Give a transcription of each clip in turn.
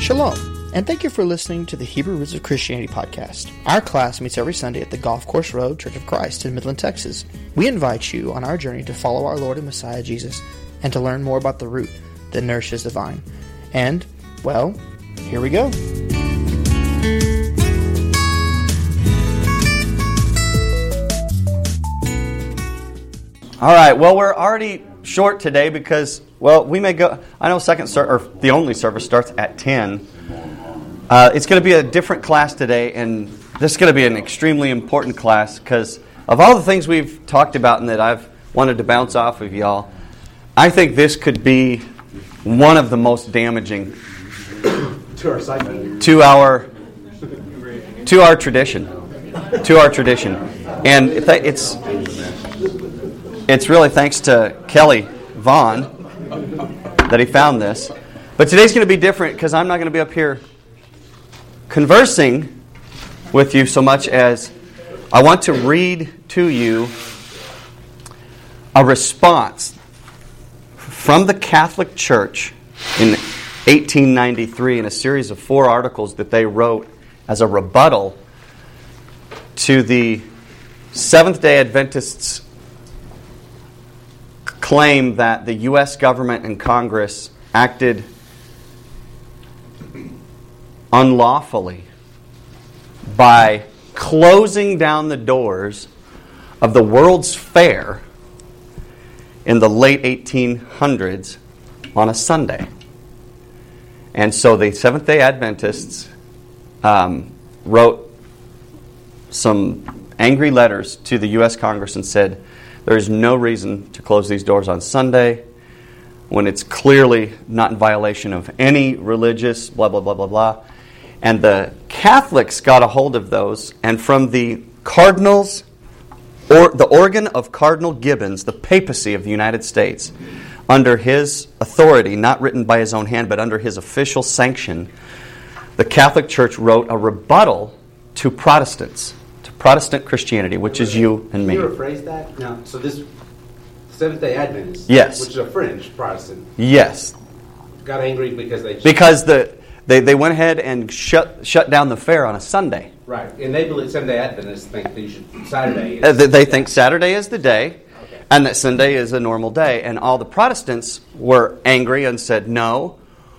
Shalom, and thank you for listening to the Hebrew Roots of Christianity podcast. Our class meets every Sunday at the Golf Course Road Church of Christ in Midland, Texas. We invite you on our journey to follow our Lord and Messiah Jesus and to learn more about the root that nourishes the vine. And, well, here we go. All right, well, we're already short today because, well, we may go, I know the only service starts at 10. It's going to be a different class today, and this is going to be an extremely important class because of all the things we've talked about and that I've wanted to bounce off of y'all, I think this could be one of the most damaging to our tradition. And it's really thanks to Kelly Vaughn that he found this. But today's going to be different because I'm not going to be up here conversing with you so much as I want to read to you a response from the Catholic Church in 1893 in a series of 4 articles that they wrote as a rebuttal to the Seventh-day Adventists' claim that the U.S. government and Congress acted unlawfully by closing down the doors of the World's Fair in the late 1800s on a Sunday. And so the Seventh-day Adventists wrote some angry letters to the U.S. Congress and said, there is no reason to close these doors on Sunday when it's clearly not in violation of any religious blah, blah, blah, blah, blah. And the Catholics got a hold of those, and from the cardinals, or the organ of Cardinal Gibbons, the papacy of the United States, under his authority, not written by his own hand, but under his official sanction, the Catholic Church wrote a rebuttal to Protestants, Protestant Christianity, which is you and me. Can you rephrase that? Now, so this Seventh-day Adventists, yes, which is a French Protestant, yes, got angry because they went ahead and shut down the fair on a Sunday. Right, and they believe Seventh-day Adventists think Saturday. They think Saturday is the day, okay, and that Sunday is a normal day. And all the Protestants were angry and said, "No,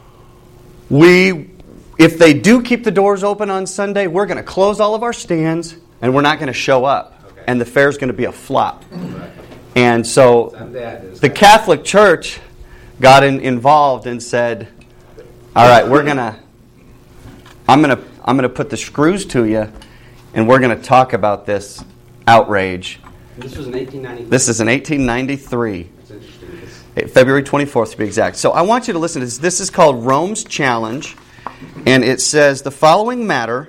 if they do keep the doors open on Sunday, we're going to close all of our stands." And we're not going to show up. Okay. And the fair's going to be a flop. Right. And so the Catholic Church got involved and said, all right, I'm going to put the screws to you, and we're going to talk about this outrage. This was in 1893? This is in 1893. That's interesting. February 24th to be exact. So I want you to listen to this. This is called Rome's Challenge. And it says, the following matter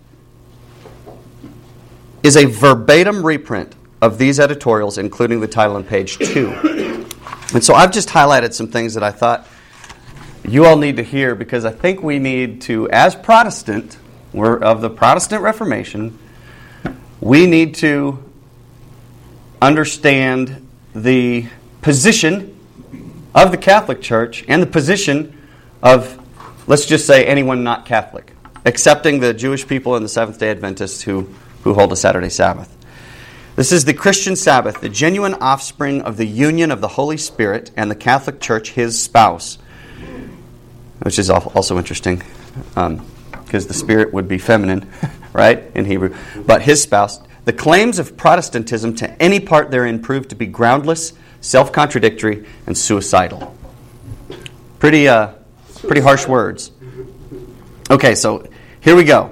is a verbatim reprint of these editorials, including the title on page 2. And so I've just highlighted some things that I thought you all need to hear, because I think we need to, as Protestant, we're of the Protestant Reformation, we need to understand the position of the Catholic Church and the position of, let's just say, anyone not Catholic, excepting the Jewish people and the Seventh-day Adventists who hold a Saturday Sabbath. This is the Christian Sabbath, the genuine offspring of the union of the Holy Spirit and the Catholic Church, his spouse. Which is also interesting, because the Spirit would be feminine, right, in Hebrew. But his spouse. The claims of Protestantism to any part therein proved to be groundless, self-contradictory, and suicidal. Pretty harsh words. Okay, so here we go.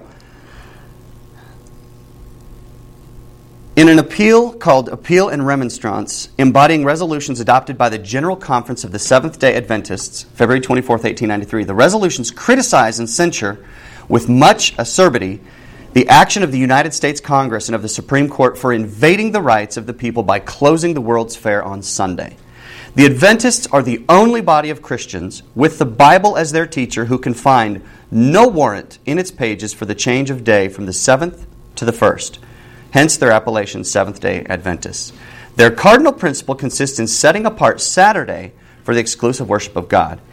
In an appeal called Appeal and Remonstrance, embodying resolutions adopted by the General Conference of the Seventh-day Adventists, February 24th, 1893, the resolutions criticize and censure with much acerbity the action of the United States Congress and of the Supreme Court for invading the rights of the people by closing the World's Fair on Sunday. The Adventists are the only body of Christians with the Bible as their teacher who can find no warrant in its pages for the change of day from the 7th to the 1st. Hence their appellation, Seventh-day Adventists. Their cardinal principle consists in setting apart Saturday for the exclusive worship of God.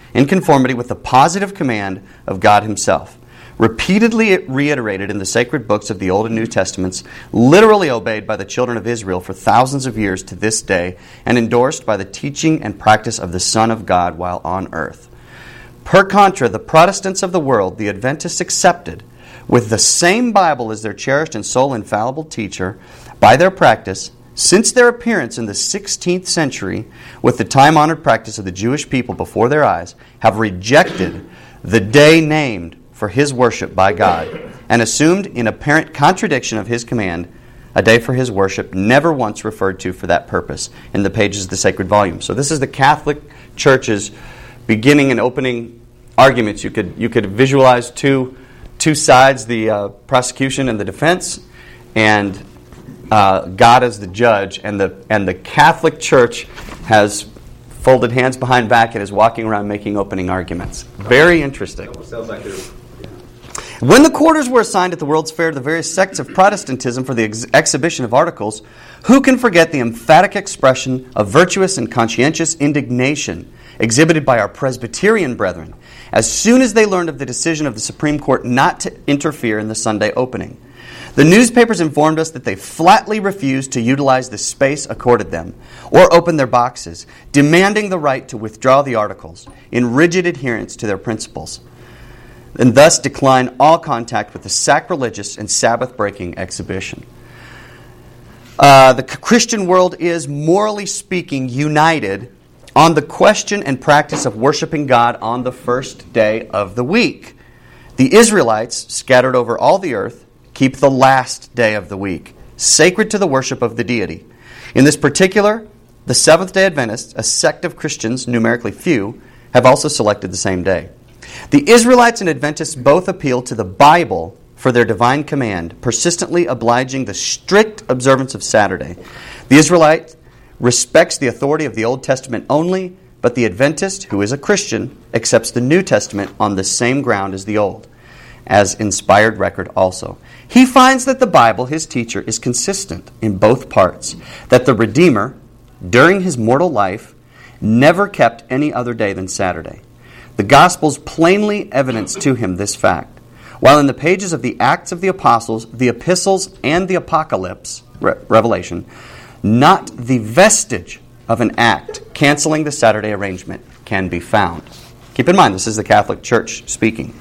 in conformity with the positive command of God himself. Repeatedly reiterated in the sacred books of the Old and New Testaments, literally obeyed by the children of Israel for thousands of years to this day, and endorsed by the teaching and practice of the Son of God while on earth. Per contra, the Protestants of the world, the Adventists accepted, with the same Bible as their cherished and sole infallible teacher, by their practice, since their appearance in the 16th century, with the time-honored practice of the Jewish people before their eyes, have rejected the day named for his worship by God, and assumed in apparent contradiction of his command a day for his worship never once referred to for that purpose in the pages of the sacred volume. So this is the Catholic Church's beginning and opening arguments. You could visualize two sides, the prosecution and the defense, and God as the judge, and the Catholic Church has folded hands behind back and is walking around making opening arguments. Very interesting. Sounds like they're... When the quarters were assigned at the World's Fair to the various sects of Protestantism for the exhibition of articles, who can forget the emphatic expression of virtuous and conscientious indignation exhibited by our Presbyterian brethren as soon as they learned of the decision of the Supreme Court not to interfere in the Sunday opening? The newspapers informed us that they flatly refused to utilize the space accorded them or open their boxes, demanding the right to withdraw the articles in rigid adherence to their principles, and thus decline all contact with the sacrilegious and Sabbath-breaking exhibition. The Christian world is, morally speaking, united on the question and practice of worshiping God on the first day of the week. The Israelites, scattered over all the earth, keep the last day of the week, sacred to the worship of the deity. In this particular, the Seventh-day Adventists, a sect of Christians, numerically few, have also selected the same day. The Israelites and Adventists both appeal to the Bible for their divine command, persistently obliging the strict observance of Saturday. The Israelite respects the authority of the Old Testament only, but the Adventist, who is a Christian, accepts the New Testament on the same ground as the Old, as inspired record also. He finds that the Bible, his teacher, is consistent in both parts, that the Redeemer, during his mortal life, never kept any other day than Saturday. The Gospels plainly evidence to him this fact, while in the pages of the Acts of the Apostles, the Epistles, and the Apocalypse, Revelation, not the vestige of an act canceling the Saturday arrangement can be found. Keep in mind, this is the Catholic Church speaking.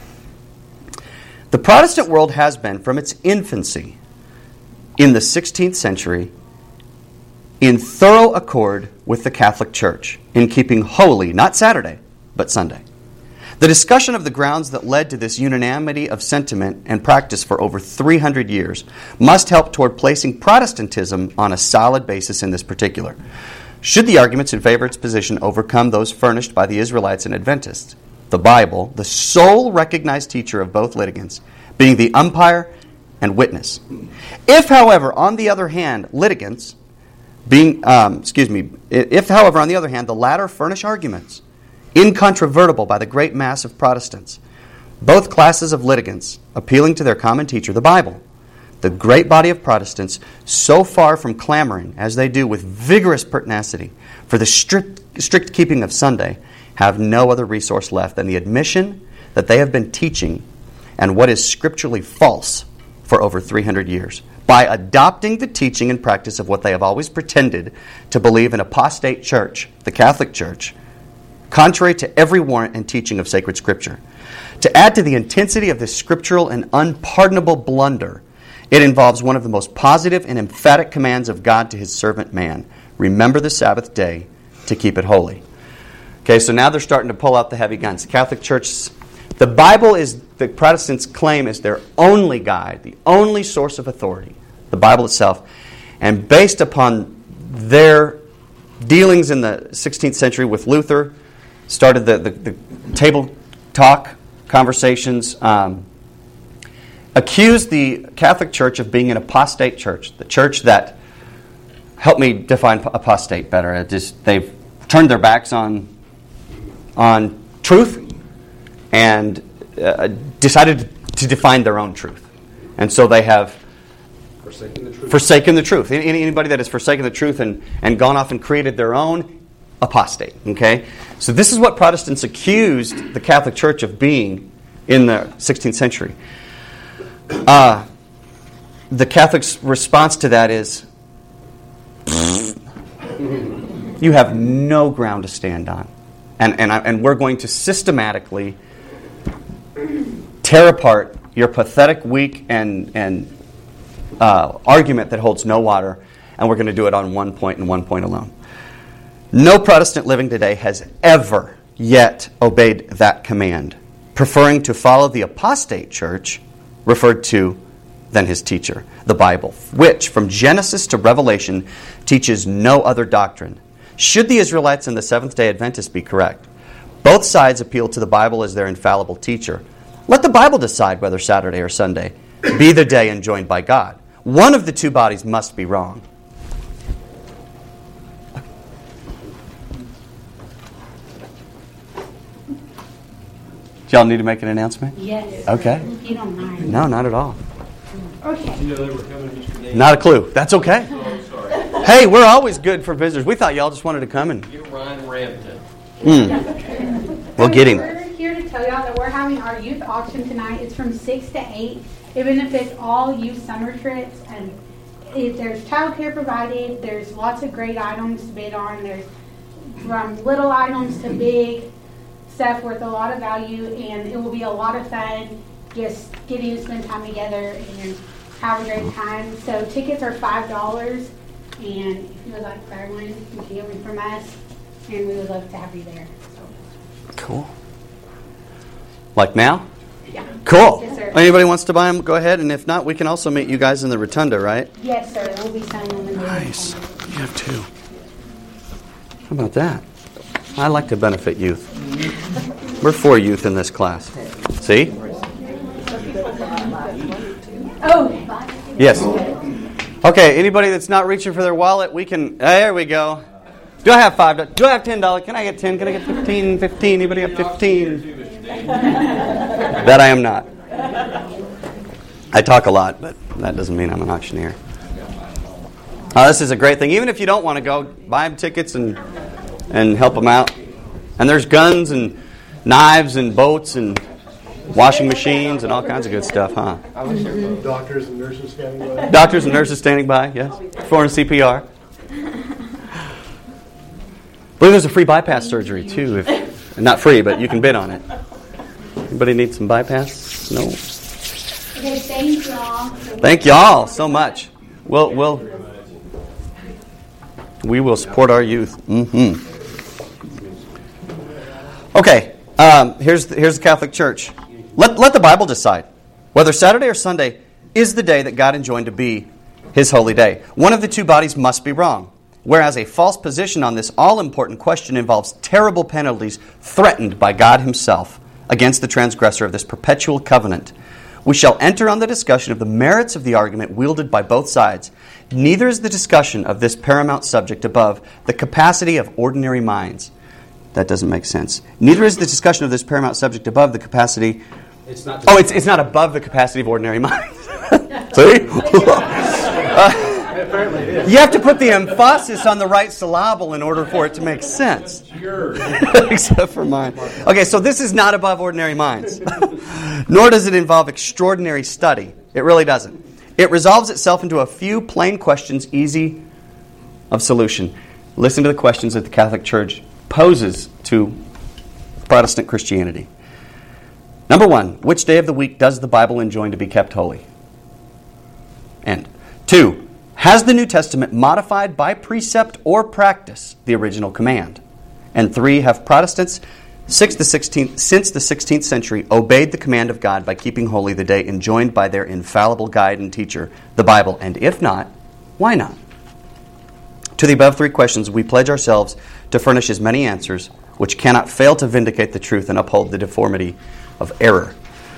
The Protestant world has been, from its infancy in the 16th century, in thorough accord with the Catholic Church in keeping holy, not Saturday, but Sunday. The discussion of the grounds that led to this unanimity of sentiment and practice for over 300 years must help toward placing Protestantism on a solid basis in this particular. Should the arguments in favor of its position overcome those furnished by the Israelites and Adventists, the Bible, the sole recognized teacher of both litigants, being the umpire and witness. If, however, on the other hand, litigants, if, however, on the other hand, the latter furnish arguments incontrovertible by the great mass of Protestants, both classes of litigants appealing to their common teacher, the Bible, the great body of Protestants, so far from clamoring, as they do with vigorous pertinacity, for the strict keeping of Sunday, have no other resource left than the admission that they have been teaching and what is scripturally false for over 300 years, by adopting the teaching and practice of what they have always pretended to believe an apostate church, the Catholic Church, contrary to every warrant and teaching of sacred Scripture. To add to the intensity of this scriptural and unpardonable blunder, it involves one of the most positive and emphatic commands of God to his servant man. Remember the Sabbath day to keep it holy. Okay, so now they're starting to pull out the heavy guns. The Catholic Church, the Bible is, the Protestants claim, is their only guide, the only source of authority, the Bible itself. And based upon their dealings in the 16th century with Luther, started the table talk conversations, accused the Catholic Church of being an apostate church, the church that, help me define apostate better, they've turned their backs on truth and decided to define their own truth. And so they have forsaken the truth. Anybody that has forsaken the truth and gone off and created their own apostate. Okay? So this is what Protestants accused the Catholic Church of being in the 16th century. The Catholic's response to that is, you have no ground to stand on. And we're going to systematically tear apart your pathetic, weak, and argument that holds no water, and we're going to do it on one point and one point alone. No Protestant living today has ever yet obeyed that command, preferring to follow the apostate church, referred to than his teacher, the Bible, which, from Genesis to Revelation, teaches no other doctrine. Should the Israelites and the Seventh-day Adventists be correct? Both sides appeal to the Bible as their infallible teacher. Let the Bible decide whether Saturday or Sunday be the day enjoined by God. One of the two bodies must be wrong. Do y'all need to make an announcement? Yes. Okay. If you don't mind. No, not at all. Okay. You know they were coming yesterday. Not a clue. That's okay. Oh, I'm sorry. Hey, we're always good for visitors. We thought y'all just wanted to come and... Get Ryan Rampton. We'll get him. We're here to tell y'all that we're having our youth auction tonight. It's from 6 to 8. It benefits all youth summer trips. And there's childcare provided. There's lots of great items to bid on. There's from little items to big stuff worth a lot of value. And it will be a lot of fun just getting to spend time together and have a great time. So tickets are $5. And if you would like to buy one, you can get one from us. And we would love to have you there. So. Cool. Like now? Yeah. Cool. Yes, sir. Anybody wants to buy them, go ahead. And if not, we can also meet you guys in the rotunda, right? Yes, sir. We'll be signing them in the Nice. rotunda. You have two. How about that? I like to benefit youth. We're for youth in this class. See? Oh, Yes. Okay, anybody that's not reaching for their wallet, we can... There we go. Do I have $5? Do I have $10? Can I get 10? Can I get 15? 15? Anybody have 15? That I am not. I talk a lot, but that doesn't mean I'm an auctioneer. This is a great thing. Even if you don't want to go, buy them tickets and help them out. And there's guns and knives and boats and washing machines and all kinds of good stuff, huh? Doctors and nurses standing by. Doctors and nurses standing by, yes. Performing CPR. I believe there's a free bypass surgery, too. If not free, but you can bid on it. Anybody need some bypass? No? okay. Thank y'all. Thank y'all so much. We will support our youth. Mm-hmm. Okay, here's the Catholic Church. Let the Bible decide whether Saturday or Sunday is the day that God enjoined to be His holy day. One of the two bodies must be wrong, whereas a false position on this all-important question involves terrible penalties threatened by God Himself against the transgressor of this perpetual covenant. We shall enter on the discussion of the merits of the argument wielded by both sides. Neither is the discussion of this paramount subject above the capacity of ordinary minds. That doesn't make sense. Neither is the discussion of this paramount subject above the capacity... It's not. it's not above the capacity of ordinary minds. See? Apparently it is. You have to put the emphasis on the right syllable in order for it to make sense. Except for mine. Okay, so this is not above ordinary minds. Nor does it involve extraordinary study. It really doesn't. It resolves itself into a few plain questions, easy of solution. Listen to the questions that the Catholic Church poses to Protestant Christianity. Number 1, which day of the week does the Bible enjoin to be kept holy? And 2, has the New Testament modified by precept or practice the original command? And 3, have Protestants since the 16th century obeyed the command of God by keeping holy the day enjoined by their infallible guide and teacher, the Bible? And if not, why not? To the above 3 questions, we pledge ourselves to furnish as many answers which cannot fail to vindicate the truth and uphold the deformity of error.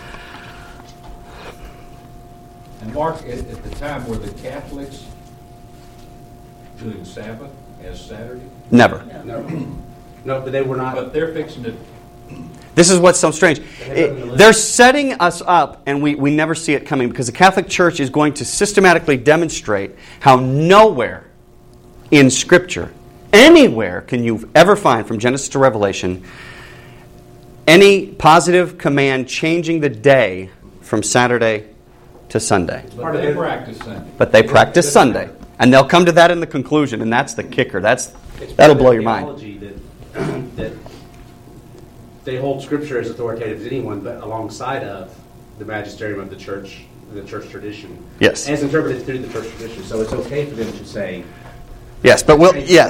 And Mark, at the time, were the Catholics doing Sabbath as Saturday? Never. No, but they were not. But they're fixing to... This is what's so strange. They're setting us up, and we never see it coming, because the Catholic Church is going to systematically demonstrate how nowhere in Scripture anywhere can you ever find from Genesis to Revelation any positive command changing the day from Saturday to Sunday. But they practice Sunday. But they practice Sunday. And they'll come to that in the conclusion, and that's the kicker. That'll blow your mind. That they hold Scripture as authoritative as anyone, but alongside of the magisterium of the church tradition. Yes. As interpreted through the church tradition. So it's okay for them to say... Yes, but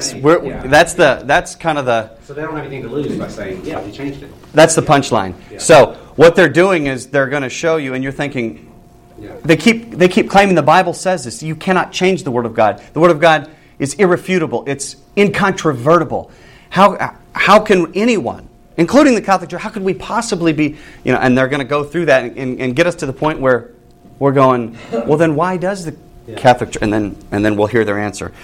that's kind of the... So they don't have anything to lose by saying, yeah, we changed it. That's the punchline. Yeah. So what they're doing is they're going to show you, and you're thinking... Yeah. They keep claiming the Bible says this. You cannot change the Word of God. The Word of God is irrefutable. It's incontrovertible. How can anyone, including the Catholic Church, how could we possibly be... and they're going to go through that and get us to the point where we're going, well, then why does the Catholic Church... And then we'll hear their answer.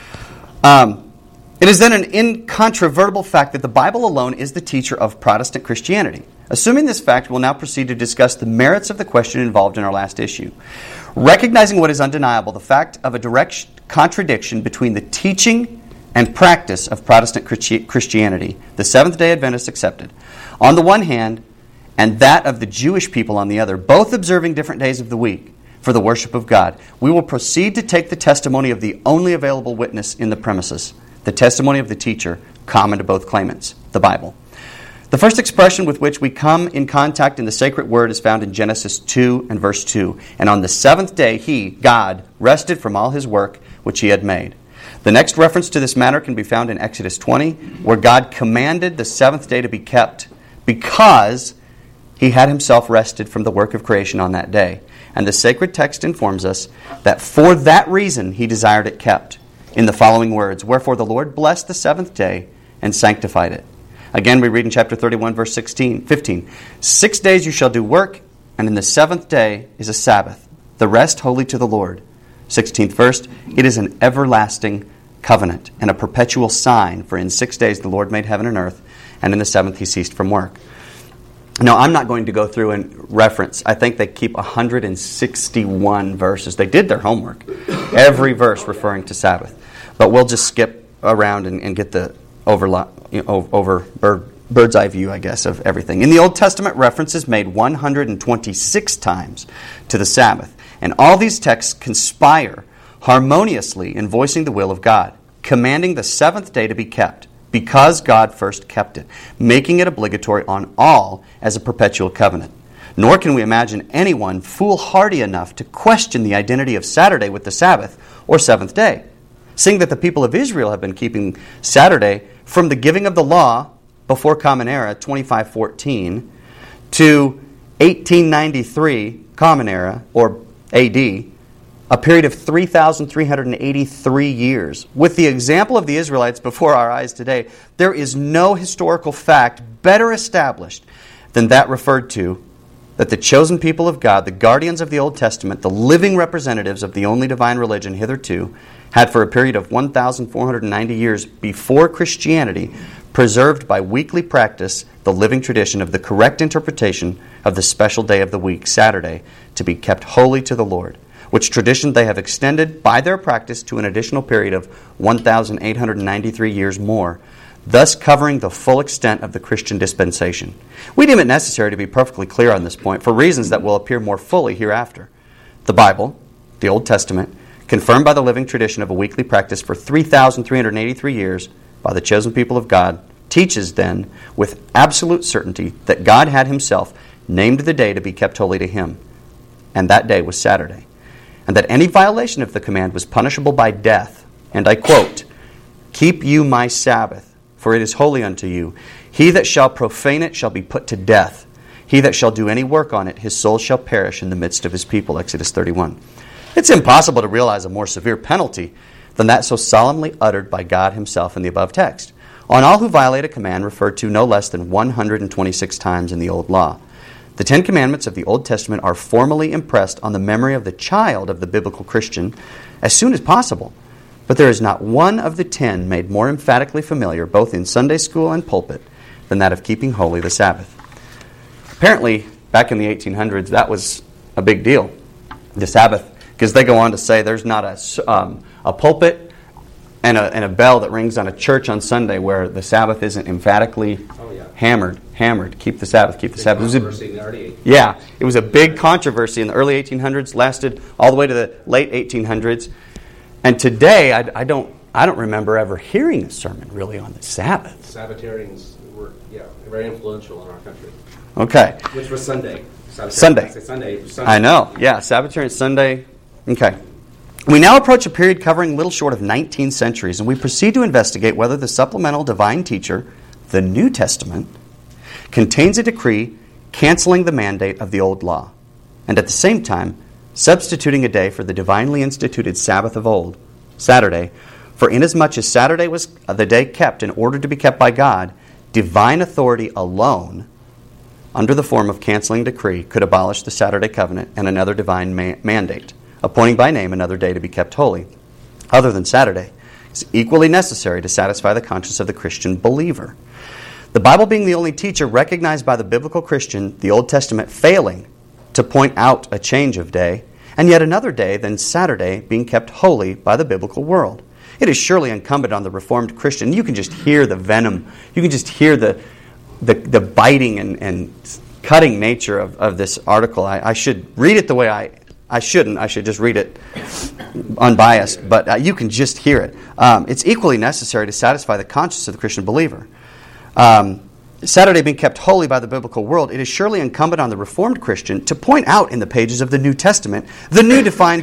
It is then an incontrovertible fact that the Bible alone is the teacher of Protestant Christianity. Assuming this fact, we'll now proceed to discuss the merits of the question involved in our last issue. Recognizing what is undeniable, the fact of a direct contradiction between the teaching and practice of Protestant Christianity, the Seventh-day Adventists accepted, on the one hand, and that of the Jewish people on the other, both observing different days of the week for the worship of God, we will proceed to take the testimony of the only available witness in the premises, the testimony of the teacher, common to both claimants, the Bible. The first expression with which we come in contact in the sacred word is found in Genesis 2 and verse 2. And on the seventh day he, God, rested from all his work which he had made. The next reference to this matter can be found in Exodus 20, where God commanded the seventh day to be kept because he had himself rested from the work of creation on that day. And the sacred text informs us that for that reason he desired it kept, in the following words, wherefore the Lord blessed the seventh day and sanctified it. Again, we read in chapter 31, verse 15, 6 days you shall do work, and in the seventh day is a Sabbath, the rest holy to the Lord. 16th verse, it is an everlasting covenant and a perpetual sign, for in 6 days the Lord made heaven and earth, and in the seventh he ceased from work. Now, I'm not going to go through and reference. I think they keep 161 verses. They did their homework. Every verse referring to Sabbath. But we'll just skip around and get the bird's eye view, I guess, of everything. In the Old Testament, reference is made 126 times to the Sabbath. And all these texts conspire harmoniously in voicing the will of God, commanding the seventh day to be kept, because God first kept it, making it obligatory on all as a perpetual covenant. Nor can we imagine anyone foolhardy enough to question the identity of Saturday with the Sabbath or seventh day, seeing that the people of Israel have been keeping Saturday from the giving of the law before Common Era, 2514, to 1893 Common Era, or AD, a period of 3,383 years. With the example of the Israelites before our eyes today, there is no historical fact better established than that referred to, that the chosen people of God, the guardians of the Old Testament, the living representatives of the only divine religion hitherto, had for a period of 1,490 years before Christianity preserved by weekly practice the living tradition of the correct interpretation of the special day of the week, Saturday, to be kept holy to the Lord, which tradition they have extended by their practice to an additional period of 1,893 years more, thus covering the full extent of the Christian dispensation. We deem it necessary to be perfectly clear on this point for reasons that will appear more fully hereafter. The Bible, the Old Testament, confirmed by the living tradition of a weekly practice for 3,383 years by the chosen people of God, teaches then with absolute certainty that God had himself named the day to be kept holy to him, and that day was Saturday, and that any violation of the command was punishable by death. And I quote, "Keep you my Sabbath, for it is holy unto you. He that shall profane it shall be put to death. He that shall do any work on it, his soul shall perish in the midst of his people." Exodus 31. It's impossible to realize a more severe penalty than that so solemnly uttered by God himself in the above text, on all who violate a command referred to no less than 126 times in the Old Law. The Ten Commandments of the Old Testament are formally impressed on the memory of the child of the biblical Christian as soon as possible, but there is not one of the 10 made more emphatically familiar, both in Sunday school and pulpit, than that of keeping holy the Sabbath. Apparently, back in the 1800s, that was a big deal, the Sabbath, because they go on to say there's not a pulpit and a bell that rings on a church on Sunday where the Sabbath isn't emphatically hammered. Keep the Sabbath, keep the Sabbath. It was a big controversy in the early 1800s, lasted all the way to the late 1800s. And today, I don't remember ever hearing a sermon really on the Sabbath. Sabbatarians were, very influential in our country. Okay. Which was Sunday. Sunday. Sunday. I know. Yeah, Sabbatarian Sunday. Okay. We now approach a period covering little short of 19 centuries, and we proceed to investigate whether the supplemental divine teacher, the New Testament, contains a decree canceling the mandate of the old law, and at the same time substituting a day for the divinely instituted Sabbath of old, Saturday, for inasmuch as Saturday was the day kept in order to be kept by God, divine authority alone, under the form of canceling decree, could abolish the Saturday covenant and another divine mandate, appointing by name another day to be kept holy, other than Saturday, is equally necessary to satisfy the conscience of the Christian believer. The Bible being the only teacher recognized by the biblical Christian, the Old Testament failing to point out a change of day, and yet another day than Saturday being kept holy by the biblical world. It is surely incumbent on the Reformed Christian. You can just hear the venom. You can just hear the biting and cutting nature of this article. I should read it the way I shouldn't. I should just read it unbiased. But you can just hear it. It's equally necessary to satisfy the conscience of the Christian believer. Saturday being kept holy by the biblical world, it is surely incumbent on the Reformed Christian to point out in the pages of the New Testament the new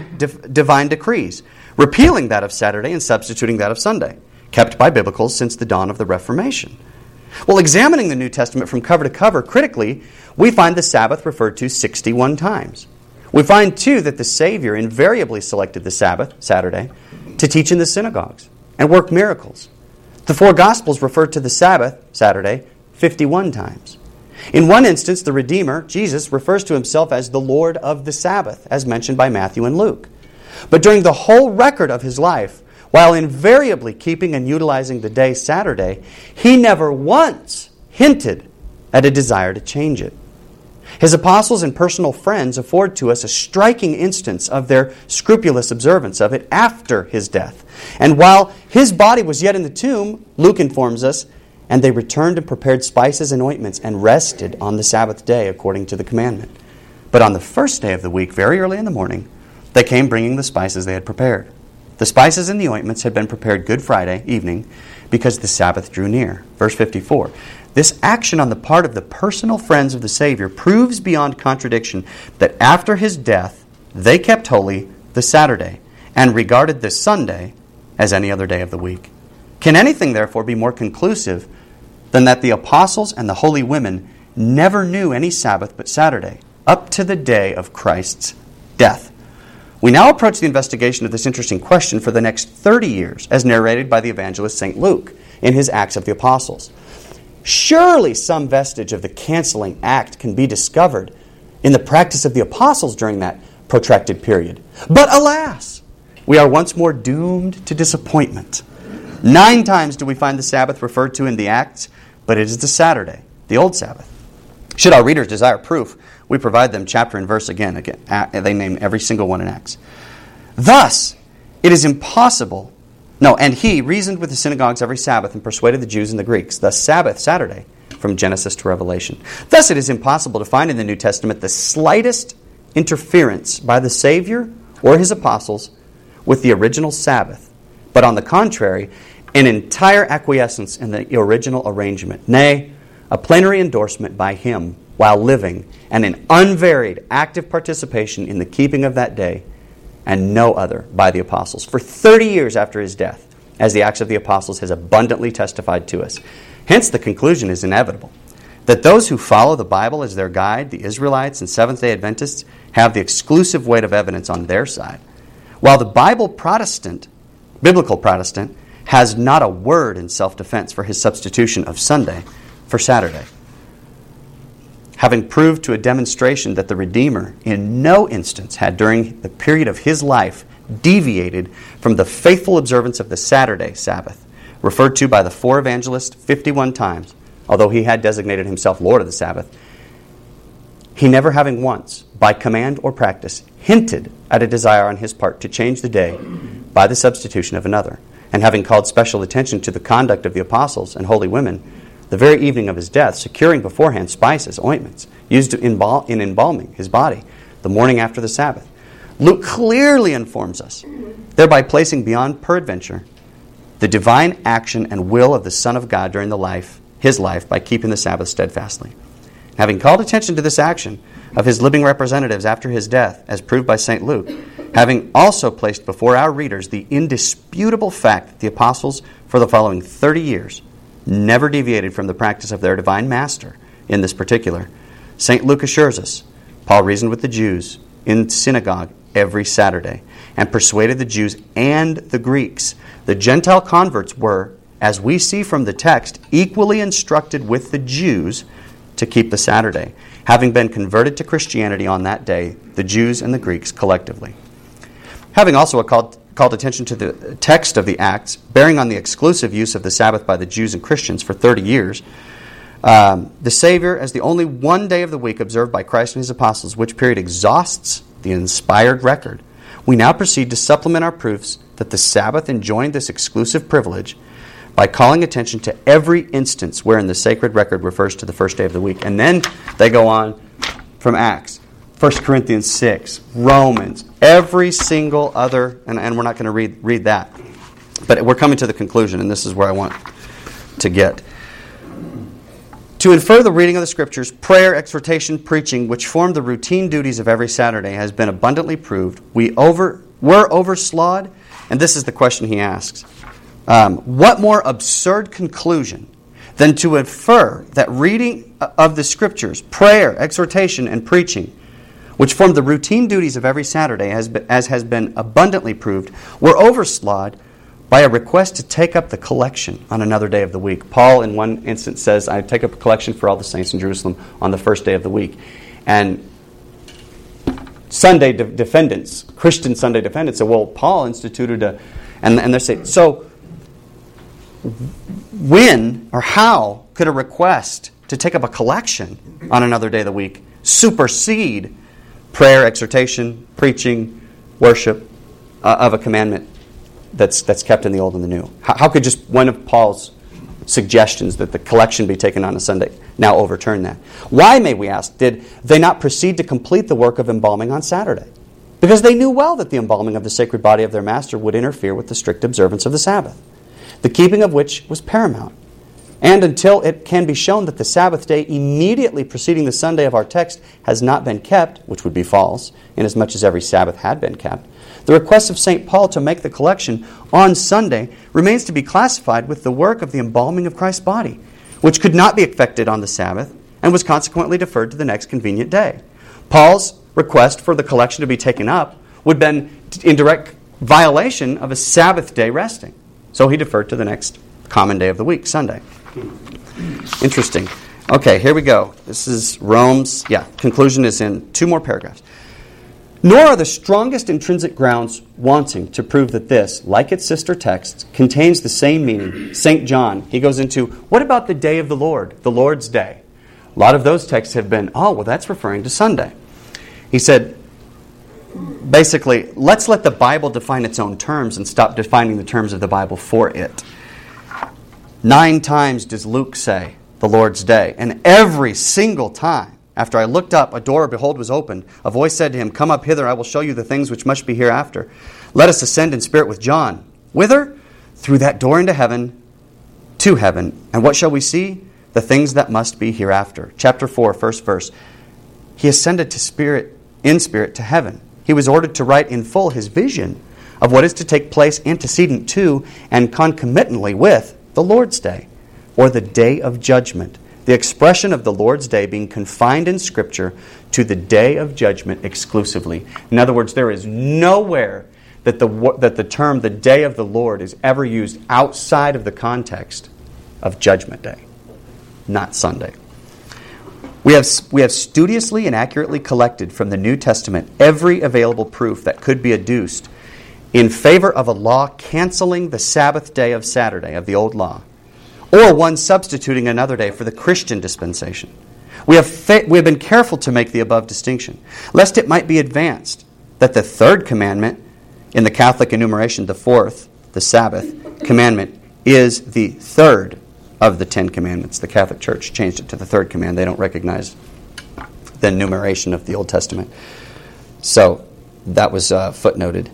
divine decrees, repealing that of Saturday and substituting that of Sunday, kept by biblicals since the dawn of the Reformation. Well, examining the New Testament from cover to cover critically, we find the Sabbath referred to 61 times. We find, too, that the Savior invariably selected the Sabbath, Saturday, to teach in the synagogues and work miracles. The four Gospels refer to the Sabbath, Saturday, 51 times. In one instance, the Redeemer, Jesus, refers to himself as the Lord of the Sabbath, as mentioned by Matthew and Luke. But during the whole record of his life, while invariably keeping and utilizing the day Saturday, he never once hinted at a desire to change it. His apostles and personal friends afford to us a striking instance of their scrupulous observance of it after his death. And while his body was yet in the tomb, Luke informs us, and they returned and prepared spices and ointments and rested on the Sabbath day according to the commandment. But on the first day of the week, very early in the morning, they came bringing the spices they had prepared. The spices and the ointments had been prepared Good Friday evening because the Sabbath drew near. Verse 54. This action on the part of the personal friends of the Savior proves beyond contradiction that after his death, they kept holy the Saturday and regarded the Sunday as any other day of the week. Can anything, therefore, be more conclusive than that the apostles and the holy women never knew any Sabbath but Saturday, up to the day of Christ's death? We now approach the investigation of this interesting question for the next 30 years, as narrated by the evangelist St. Luke in his Acts of the Apostles. Surely some vestige of the canceling act can be discovered in the practice of the apostles during that protracted period. But alas, we are once more doomed to disappointment. 9 times do we find the Sabbath referred to in the Acts, but it is the Saturday, the old Sabbath. Should our readers desire proof, we provide them chapter and verse again. They name every single one in Acts. Thus, it is impossible. And he reasoned with the synagogues every Sabbath and persuaded the Jews and the Greeks. Thus, Sabbath, Saturday, from Genesis to Revelation. Thus, it is impossible to find in the New Testament the slightest interference by the Savior or his apostles with the original Sabbath. But on the contrary, an entire acquiescence in the original arrangement. Nay, a plenary endorsement by him while living, and an unvaried active participation in the keeping of that day, and no other by the apostles, for 30 years after his death, as the Acts of the Apostles has abundantly testified to us. Hence, the conclusion is inevitable, that those who follow the Bible as their guide, the Israelites and Seventh-day Adventists, have the exclusive weight of evidence on their side, while the biblical Protestant, has not a word in self-defense for his substitution of Sunday for Saturday. Having proved to a demonstration that the Redeemer in no instance had during the period of his life deviated from the faithful observance of the Saturday Sabbath, referred to by the 4 evangelists 51 times, although he had designated himself Lord of the Sabbath, he never having once, by command or practice, hinted at a desire on his part to change the day by the substitution of another. and having called special attention to the conduct of the apostles and holy women, the very evening of his death, securing beforehand spices, ointments, used in embalming his body the morning after the Sabbath. Luke clearly informs us, thereby placing beyond peradventure the divine action and will of the Son of God during his life by keeping the Sabbath steadfastly. Having called attention to this action of his living representatives after his death, as proved by St. Luke, having also placed before our readers the indisputable fact that the apostles for the following 30 years never deviated from the practice of their divine master in this particular, St. Luke assures us, Paul reasoned with the Jews in synagogue every Saturday and persuaded the Jews and the Greeks. The Gentile converts were, as we see from the text, equally instructed with the Jews to keep the Saturday, having been converted to Christianity on that day, the Jews and the Greeks collectively. Having also called attention to the text of the Acts, bearing on the exclusive use of the Sabbath by the Jews and Christians for 30 years, the Savior as the only one day of the week observed by Christ and his apostles, which period exhausts the inspired record, we now proceed to supplement our proofs that the Sabbath enjoined this exclusive privilege by calling attention to every instance wherein the sacred record refers to the first day of the week. And then they go on from Acts, 1 Corinthians 6, Romans, every single other, and we're not going to read that. But we're coming to the conclusion, and this is where I want to get. To infer the reading of the Scriptures, prayer, exhortation, preaching, which form the routine duties of every Saturday, has been abundantly proved. We're overslawed, and this is the question he asks. What more absurd conclusion than to infer that reading of the Scriptures, prayer, exhortation, and preaching, which form the routine duties of every Saturday, as has been abundantly proved, were overslawed by a request to take up the collection on another day of the week. Paul, in one instance, says, I take up a collection for all the saints in Jerusalem on the first day of the week. And Sunday defendants, Christian Sunday defendants, say, well, Paul instituted and they say, so when or how could a request to take up a collection on another day of the week supersede prayer, exhortation, preaching, worship of a commandment that's kept in the Old and the New? How could just one of Paul's suggestions that the collection be taken on a Sunday now overturn that? Why, may we ask, did they not proceed to complete the work of embalming on Saturday? Because they knew well that the embalming of the sacred body of their master would interfere with the strict observance of the Sabbath, the keeping of which was paramount. And until it can be shown that the Sabbath day immediately preceding the Sunday of our text has not been kept, which would be false, inasmuch as every Sabbath had been kept, the request of St. Paul to make the collection on Sunday remains to be classified with the work of the embalming of Christ's body, which could not be effected on the Sabbath and was consequently deferred to the next convenient day. Paul's request for the collection to be taken up would have been in direct violation of a Sabbath day resting. So he deferred to the next common day of the week, Sunday. Interesting. Okay, here we go. This is conclusion is in 2 more paragraphs. Nor are the strongest intrinsic grounds wanting to prove that this, like its sister texts, contains the same meaning. St. John, he goes into, what about the day of the Lord, the Lord's day? A lot of those texts have been, that's referring to Sunday. He said, basically, let's let the Bible define its own terms and stop defining the terms of the Bible for it. 9 times does Luke say the Lord's day, and every single time, after I looked up, a door, behold, was opened. A voice said to him, come up hither, I will show you the things which must be hereafter. Let us ascend in spirit with John. Whither? Through that door into heaven, to heaven. And what shall we see? The things that must be hereafter. Chapter 4, first verse. He ascended in spirit to heaven. He was ordered to write in full his vision of what is to take place antecedent to and concomitantly with the Lord's Day, or the day of judgment. The expression of the Lord's Day being confined in Scripture to the day of judgment exclusively. In other words, there is nowhere that the term the day of the Lord is ever used outside of the context of Judgment Day, not Sunday. We have studiously and accurately collected from the New Testament every available proof that could be adduced in favor of a law canceling the Sabbath day of Saturday of the old law, or one substituting another day for the Christian dispensation. We have been careful to make the above distinction, lest it might be advanced that the third commandment in the Catholic enumeration, the fourth, the Sabbath commandment, is the third of the 10 commandments. The Catholic Church changed it to the third command. They don't recognize the enumeration of the Old Testament. So that was footnoted.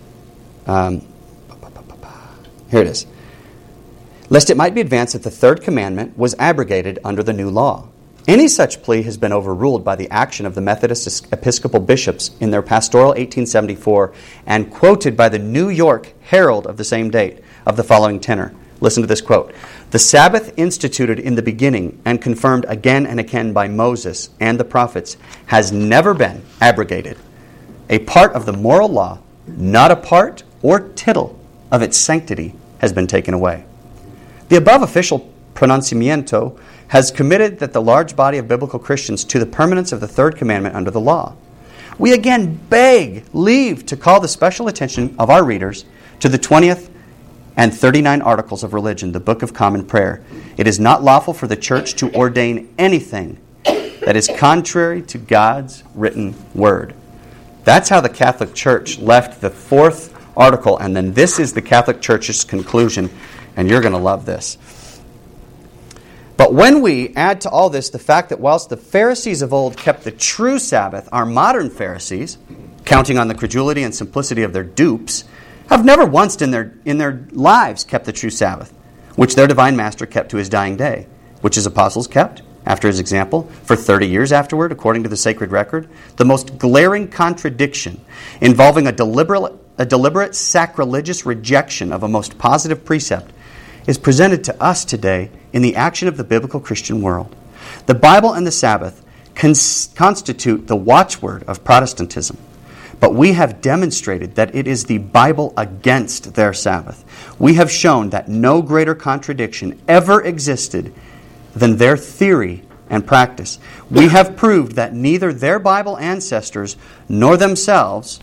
Here it is. Lest it might be advanced that the third commandment was abrogated under the new law. Any such plea has been overruled by the action of the Methodist Episcopal bishops in their pastoral 1874 and quoted by the New York Herald of the same date of the following tenor. Listen to this quote. The Sabbath instituted in the beginning and confirmed again and again by Moses and the prophets has never been abrogated. A part of the moral law, not a part or tittle of its sanctity, has been taken away. The above official pronunciamiento has committed that the large body of biblical Christians to the permanence of the third commandment under the law. We again beg leave to call the special attention of our readers to the 20th and 39 Articles of Religion, the Book of Common Prayer. It is not lawful for the church to ordain anything that is contrary to God's written word. That's how the Catholic Church left the fourth article, and then this is the Catholic Church's conclusion, and you're going to love this. But when we add to all this the fact that whilst the Pharisees of old kept the true Sabbath, our modern Pharisees, counting on the credulity and simplicity of their dupes, have never once in their lives kept the true Sabbath, which their divine master kept to his dying day, which his apostles kept, after his example, for 30 years afterward, according to the sacred record. The most glaring contradiction involving a deliberate sacrilegious rejection of a most positive precept is presented to us today in the action of the biblical Christian world. The Bible and the Sabbath constitute the watchword of Protestantism, but we have demonstrated that it is the Bible against their Sabbath. We have shown that no greater contradiction ever existed than their theory and practice. We have proved that neither their Bible ancestors nor themselves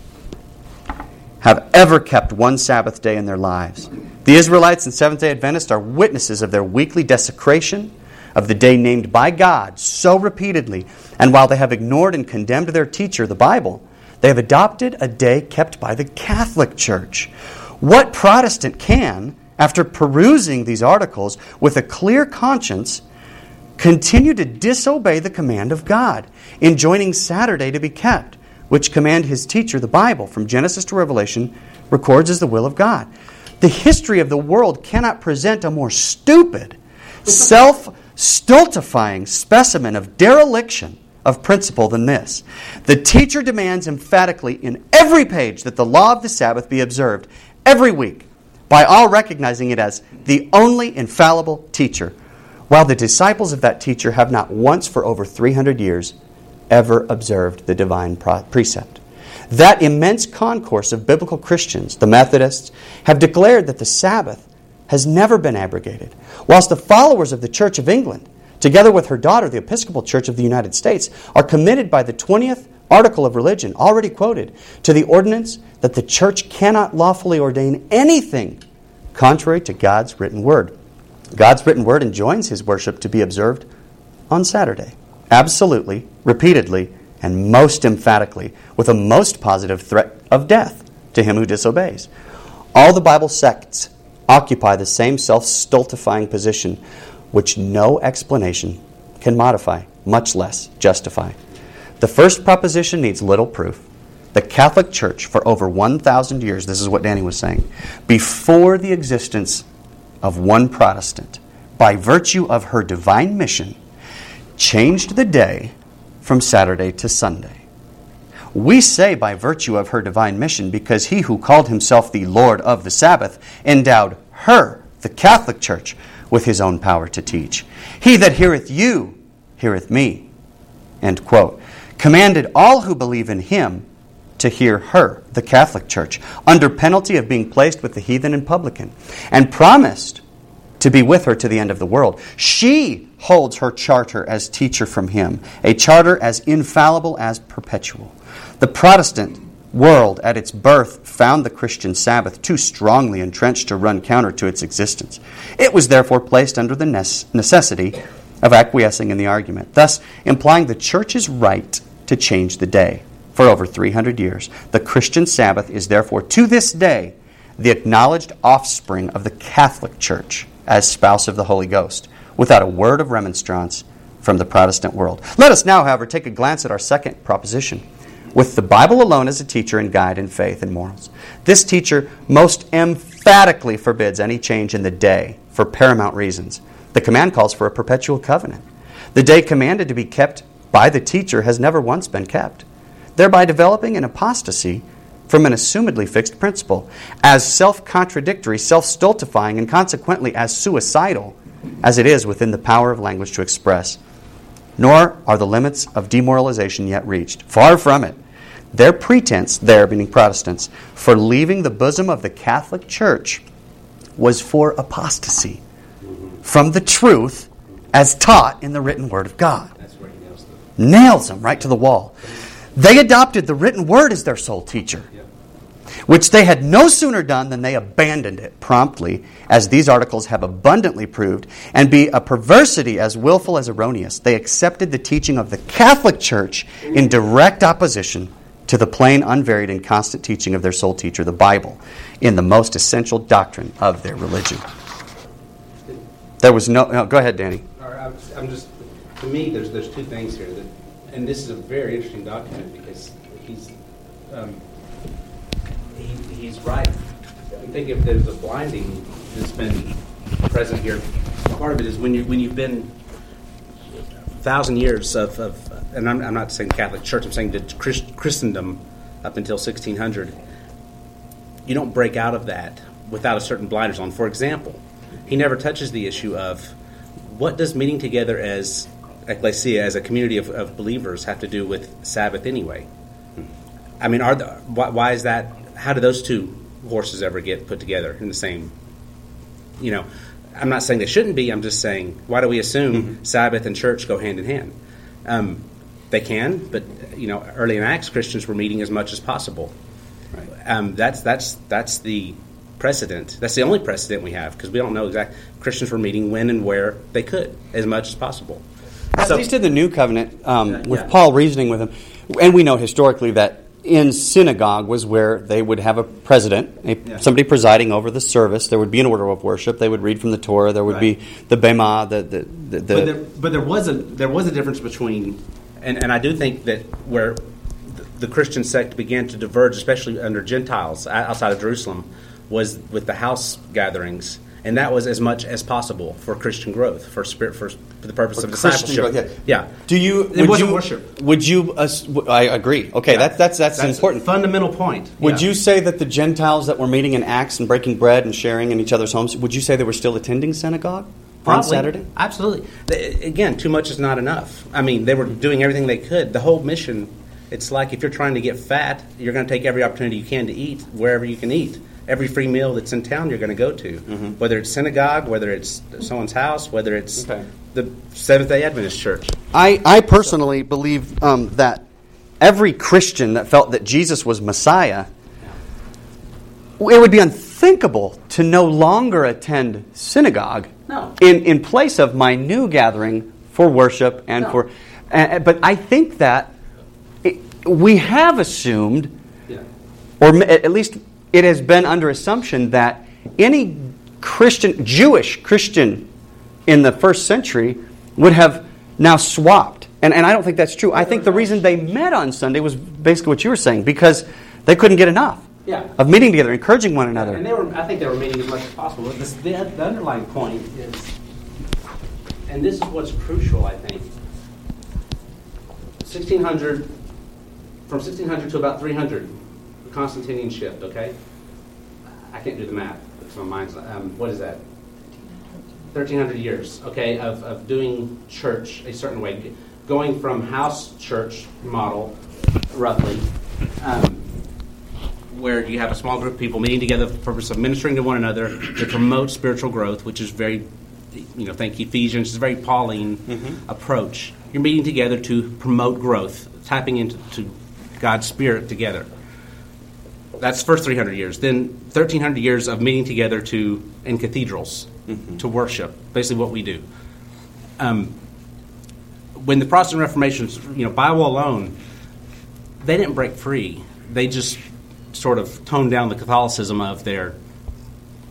have ever kept one Sabbath day in their lives. The Israelites and Seventh-day Adventists are witnesses of their weekly desecration of the day named by God so repeatedly, and while they have ignored and condemned their teacher, the Bible, they have adopted a day kept by the Catholic Church. What Protestant can, after perusing these articles with a clear conscience, continue to disobey the command of God, enjoining Saturday to be kept, which command his teacher, the Bible, from Genesis to Revelation, records as the will of God? The history of the world cannot present a more stupid, self-stultifying specimen of dereliction of principle than this. The teacher demands emphatically in every page that the law of the Sabbath be observed every week, by all recognizing it as the only infallible teacher, while the disciples of that teacher have not once for over 300 years ever observed the divine precept. That immense concourse of biblical Christians, the Methodists, have declared that the Sabbath has never been abrogated, whilst the followers of the Church of England, together with her daughter, the Episcopal Church of the United States, are committed by the 20th Article of Religion, already quoted, to the ordinance that the Church cannot lawfully ordain anything contrary to God's written word. God's written word enjoins his worship to be observed on Saturday, absolutely, repeatedly, and most emphatically, with a most positive threat of death to him who disobeys. All the Bible sects occupy the same self-stultifying position, which no explanation can modify, much less justify. The first proposition needs little proof. The Catholic Church, for over 1,000 years, this is what Danny was saying, before the existence of one Protestant, by virtue of her divine mission, changed the day from Saturday to Sunday. We say by virtue of her divine mission because he who called himself the Lord of the Sabbath endowed her, the Catholic Church, with his own power to teach. He that heareth you, heareth me. End quote. Commanded all who believe in him to hear her, the Catholic Church, under penalty of being placed with the heathen and publican, and promised to be with her to the end of the world. She holds her charter as teacher from him, a charter as infallible as perpetual. The Protestant world at its birth found the Christian Sabbath too strongly entrenched to run counter to its existence. It was therefore placed under the necessity of acquiescing in the argument, thus implying the Church's right to change the day. For over 300 years, the Christian Sabbath is therefore to this day the acknowledged offspring of the Catholic Church as spouse of the Holy Ghost, without a word of remonstrance from the Protestant world. Let us now, however, take a glance at our second proposition. With the Bible alone as a teacher and guide in faith and morals, this teacher most emphatically forbids any change in the day for paramount reasons. The command calls for a perpetual covenant. The day commanded to be kept by the teacher has never once been kept, thereby developing an apostasy from an assumedly fixed principle, as self-contradictory, self-stultifying, and consequently as suicidal as it is within the power of language to express. Nor are the limits of demoralization yet reached. Far from it. Their pretense, there meaning Protestants, for leaving the bosom of the Catholic Church was for apostasy from the truth as taught in the written Word of God. That's where he nails them. Nails them right to the wall. They adopted the written Word as their sole teacher, which they had no sooner done than they abandoned it promptly, as these articles have abundantly proved, and be a perversity as willful as erroneous. They accepted the teaching of the Catholic Church in direct opposition to the plain, unvaried, and constant teaching of their sole teacher, the Bible, in the most essential doctrine of their religion. There was no go ahead, Danny. I'm just, to me, there's two things here, and this is a very interesting document because he's right. I think if there's a blinding that's been present here, part of it is when you've been 1,000 years of and I'm not saying Catholic Church, I'm saying that Christendom up until 1600, you don't break out of that without a certain blinders on. For example, he never touches the issue of what does meeting together as ecclesia, as a community of believers, have to do with Sabbath anyway? I mean, why is that? How do those two horses ever get put together in the same? I'm not saying they shouldn't be. I'm just saying, why do we assume Sabbath and church go hand in hand? They can, but early in Acts, Christians were meeting as much as possible. Right. That's the precedent. That's the only precedent we have, because we don't know exactly. Christians were meeting when and where they could, as much as possible. At least in the New Covenant, with Paul reasoning with him, and we know historically that in synagogue was where they would have a president, somebody presiding over the service. There would be an order of worship. They would read from the Torah. There would be the Bema. But there was a difference between, and I do think that where the Christian sect began to diverge, especially under Gentiles outside of Jerusalem, was with the house gatherings. And that was as much as possible for Christian growth, for the purpose of discipleship. Growth, yeah. It wasn't worship. Would you? I agree. Okay, that's an important fundamental point. Would you say that the Gentiles that were meeting in Acts and breaking bread and sharing in each other's homes, would you say they were still attending synagogue on Saturday? Absolutely. Again, too much is not enough. I mean, they were doing everything they could. The whole mission. It's like if you're trying to get fat, you're going to take every opportunity you can to eat wherever you can eat. Every free meal that's in town you're going to go to, whether it's synagogue, whether it's someone's house, whether it's the Seventh-day Adventist church. I personally believe that every Christian that felt that Jesus was Messiah, it would be unthinkable to no longer attend synagogue in place of my new gathering for worship and for. But I think that we have assumed, or at least it has been under assumption that any Jewish Christian in the first century would have now swapped. And I don't think that's true. I think the reason they met on Sunday was basically what you were saying, because they couldn't get enough of meeting together, encouraging one another. And I think they were meeting as much as possible. The underlying point is, and this is what's crucial, I think, 1600, from 1600 to about 300, the Constantinian shift, okay? I can't do the math. My mind's what is that? 1,300 years, okay, of doing church a certain way, going from house church model, roughly, where you have a small group of people meeting together for the purpose of ministering to one another to promote spiritual growth, which is very, think Ephesians, it's a very Pauline approach. You're meeting together to promote growth, tapping into God's Spirit together. That's the first 300 years. Then 1,300 years of meeting together in cathedrals to worship, basically what we do. When the Protestant Reformation, Bible alone, they didn't break free. They just sort of toned down the Catholicism of their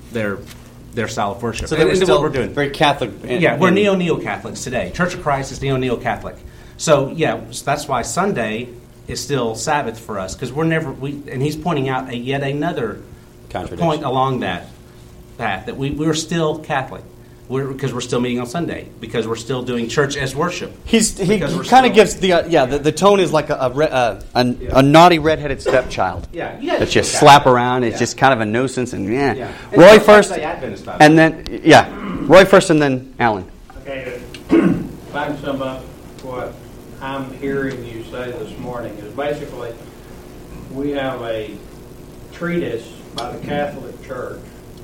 their style of worship. So they were And still what we're doing. very Catholic. We're neo-Catholics today. Church of Christ is neo-Catholic. So that's why Sunday is still Sabbath for us, because and he's pointing out yet another point along that path, that we're still Catholic. Because we're still meeting on Sunday, because we're still doing church as worship. He kind of gives the tone is like a naughty redheaded stepchild. Yeah, that you slap around. It's just kind of a nuisance, and Roy first, and then Roy first, and then Alan. Okay, if I can sum up what I'm hearing you say this morning is basically we have a treatise by the Catholic Church.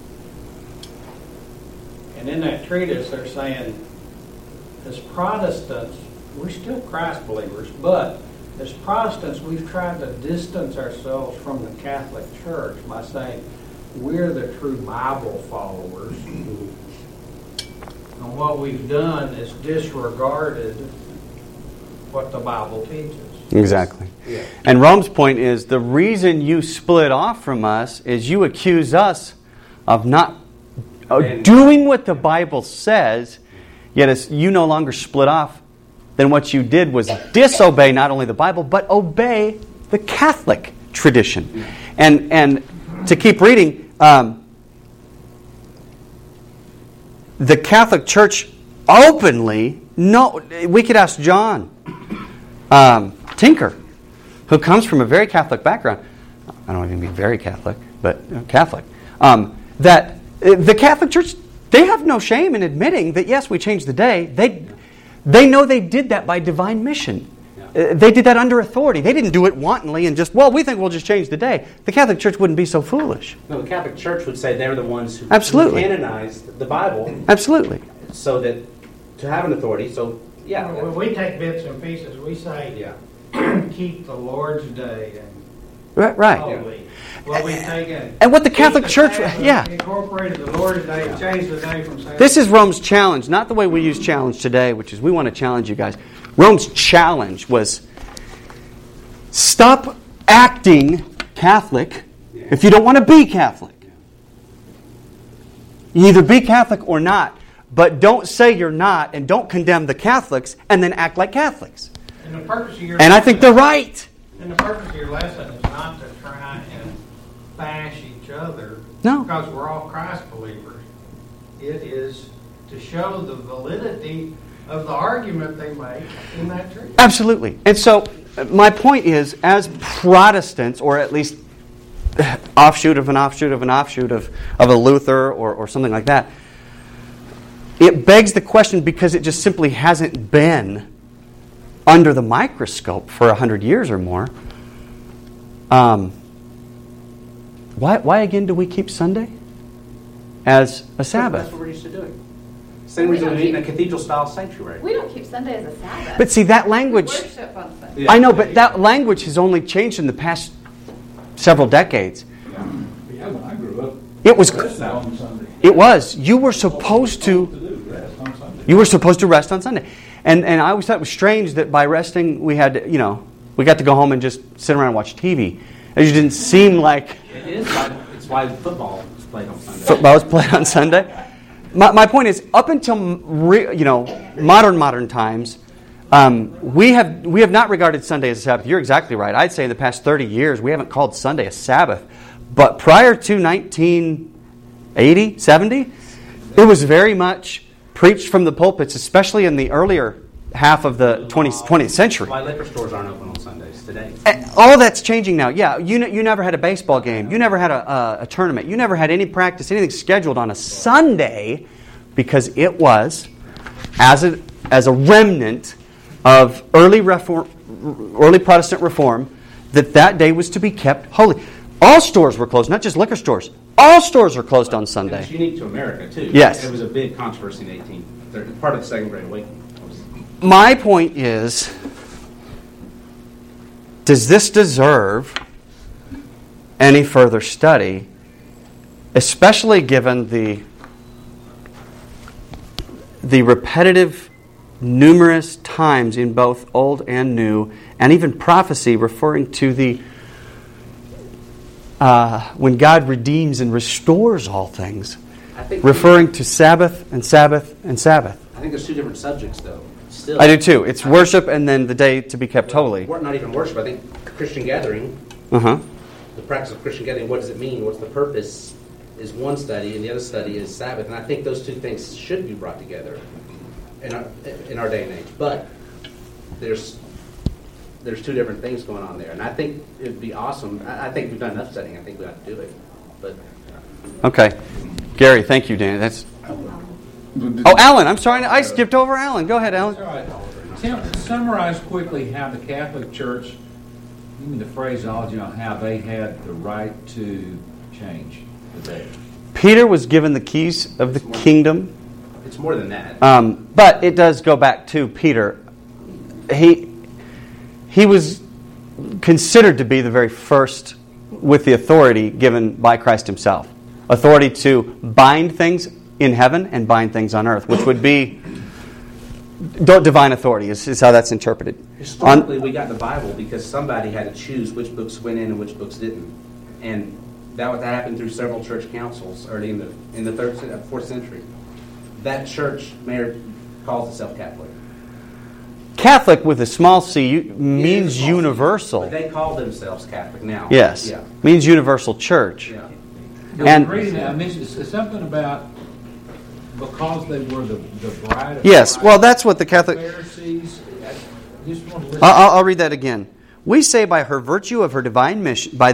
And in that treatise, they're saying, as Protestants, we're still Christ believers, but as Protestants, we've tried to distance ourselves from the Catholic Church by saying we're the true Bible followers. And what we've done is disregarded what the Bible teaches. Exactly. Yeah. And Rome's point is the reason you split off from us is you accuse us of not doing what the Bible says, yet as you no longer split off, then what you did was disobey not only the Bible, but obey the Catholic tradition. And to keep reading, the Catholic Church openly, we could ask John Tinker, who comes from a very Catholic background. I don't even mean very Catholic, but Catholic. That the Catholic Church, they have no shame in admitting that, yes, we changed the day. They know they did that by divine mission. Yeah. They did that under authority. They didn't do it wantonly and just, we think we'll just change the day. The Catholic Church wouldn't be so foolish. No, the Catholic Church would say they're the ones who canonized the Bible. Absolutely. So that to have an authority, When we take bits and pieces, we say, keep the Lord's Day and right. holy. Well, we've taken and what the Catholic Church, incorporated the Lord's Day, changed the day from Saturday. This is Rome's challenge, not the way we use challenge today, which is we want to challenge you guys. Rome's challenge was stop acting Catholic if you don't want to be Catholic. You either be Catholic or not, but don't say you're not and don't condemn the Catholics and then act like Catholics. And the purpose of your I think they're right. And the purpose of your lesson is not to try and bash each other. No. Because we're all Christ believers. It is to show the validity of the argument they make in that treatise. Absolutely. And so my point is, as Protestants, or at least offshoot of an offshoot of an offshoot of a Luther or something like that, it begs the question because it just simply hasn't been under the microscope for 100 years or more. Why again do we keep Sunday as a Sabbath? That's what we're used to doing. Same reason we meet in a cathedral-style sanctuary. We don't keep Sunday as a Sabbath. But see, that language... We worship on Sunday. I know, but that language has only changed in the past several decades. Yeah, when I grew up, It was... rest on Sunday. It was. You were supposed to... Rest on Sunday. You were supposed to rest on Sunday. And I always thought it was strange that by resting, we had, we got to go home and just sit around and watch TV. It just didn't seem like... It is. It's why football is played on Sunday. Football is played on Sunday. My point is, up until modern times, we have not regarded Sunday as a Sabbath. You're exactly right. I'd say in the past 30 years, we haven't called Sunday a Sabbath. But prior to 1980, 70, it was very much preached from the pulpits, especially in the earlier half of the 20th century. Why liquor stores aren't open on Sundays today. And all that's changing now. Yeah, you never had a baseball game. You never had a tournament. You never had any practice, anything scheduled on a Sunday, because it was, as a remnant of early Protestant reform, that day was to be kept holy. All stores were closed, not just liquor stores. All stores are closed on Sunday. It's unique to America, too. Yes. It was a big controversy in 1830, part of the Second Great Awakening. My point is, does this deserve any further study, especially given the repetitive, numerous times in both Old and New, and even prophecy referring to the when God redeems and restores all things, I think referring to Sabbath and Sabbath and Sabbath. I think there's two different subjects, though. Still, I do too. It's worship and then the day to be kept holy. Not even worship. I think Christian gathering, Uh-huh. the practice of Christian gathering, what does it mean? What's the purpose? Is one study, and the other study is Sabbath. And I think those two things should be brought together in our day and age. But there's two different things going on there, and I think it'd be awesome. I think we've done enough studying. I think we ought to do it. But Okay. Gary, thank you, Danny. Alan, I'm sorry. I skipped over Alan. Go ahead, Alan. All right. Tim, summarize quickly how the Catholic Church, give me the phraseology on how they had the right to change the day. Peter was given the keys of the kingdom. it's more than that. But it does go back to Peter. He was considered to be the very first with the authority given by Christ himself. Authority to bind things in heaven and bind things on earth, which would be divine authority is how that's interpreted. Historically, we got the Bible because somebody had to choose which books went in and which books didn't. And that happened through several church councils early in the 4th century. That church mayor calls itself Catholic. Catholic with a small c means universal. But they call themselves Catholic now. Yes. Yeah. Means universal church. Yeah. And reading that, I missed something about because they were the bride of yes, Christ, well, that's what the Catholic... Pharisees. I just want to listen. I'll read that again. We say by the virtue of her divine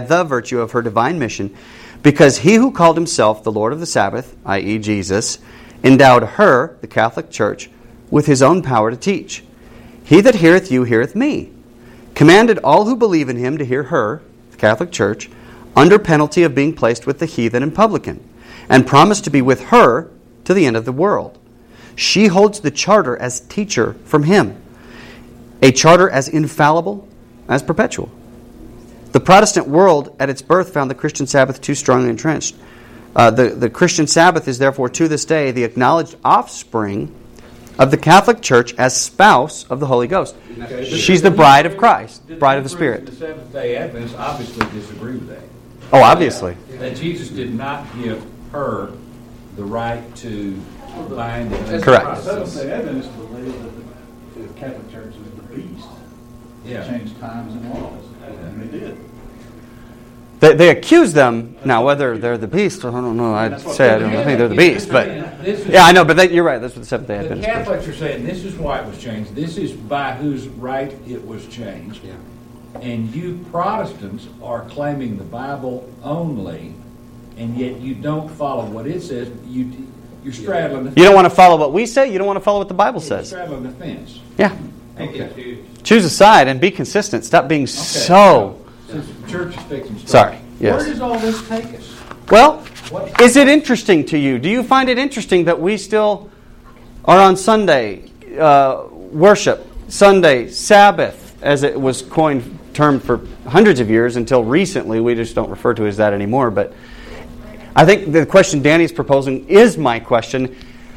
mission, because he who called himself the Lord of the Sabbath, i.e. Jesus, endowed her, the Catholic Church, with his own power to teach. He that heareth you heareth me. Commanded all who believe in him to hear her, the Catholic Church, under penalty of being placed with the heathen and publican, and promised to be with her to the end of the world. She holds the charter as teacher from him, a charter as infallible as perpetual. The Protestant world at its birth found the Christian Sabbath too strongly entrenched. The Christian Sabbath is therefore to this day the acknowledged offspring of the Catholic Church as spouse of the Holy Ghost. She's the bride of Christ, bride of the Spirit. The Seventh-day Adventists obviously disagree with that. Oh, obviously. That Jesus did not give her the right to bind and Correct. Seventh-day Adventists believe that the Catholic Church is the beast. Yeah. It changed times and laws, and they did. They accuse them, now whether they're the beast, I don't know, I'd say I don't think they're the beast, but yeah, I know, but you're right, that's what the Seventh-day The Adventists believe. Catholics are saying this is why it was changed. This is by whose right it was changed. Yeah. And you Protestants are claiming the Bible only, and yet you don't follow what it says. You're straddling the fence. You don't want to follow what we say, you don't want to follow what the Bible You're says. straddling the fence. Yeah. Okay. Choose a side and be consistent. Stop being so... Since the church is fixing stuff. Sorry, yes. Where does all this take us? Well, What? is it interesting to you? Do you find it interesting that we still are on Sunday worship, Sunday Sabbath, as it was termed for hundreds of years until recently? We just don't refer to it as that anymore. But I think the question Danny's proposing is my question.